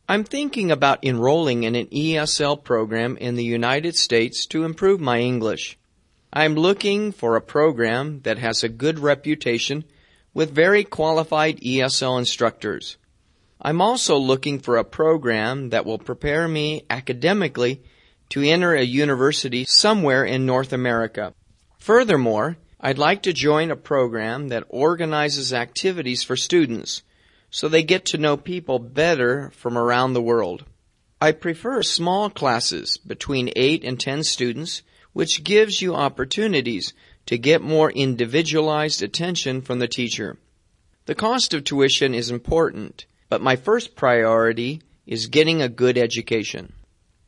I'm thinking about enrolling in an ESL program in the United States to improve my English. I'm looking for a program that has a good reputation with very qualified ESL instructors. I'm also looking for a program that will prepare me academically to enter a university somewhere in North America. Furthermore, I'd like to join a program that organizes activities for students so they get to know people better from around the world. I prefer small classes between 8 and 10 students, which gives you opportunities to get more individualized attention from the teacher. The cost of tuition is important, but my first priority is getting a good education.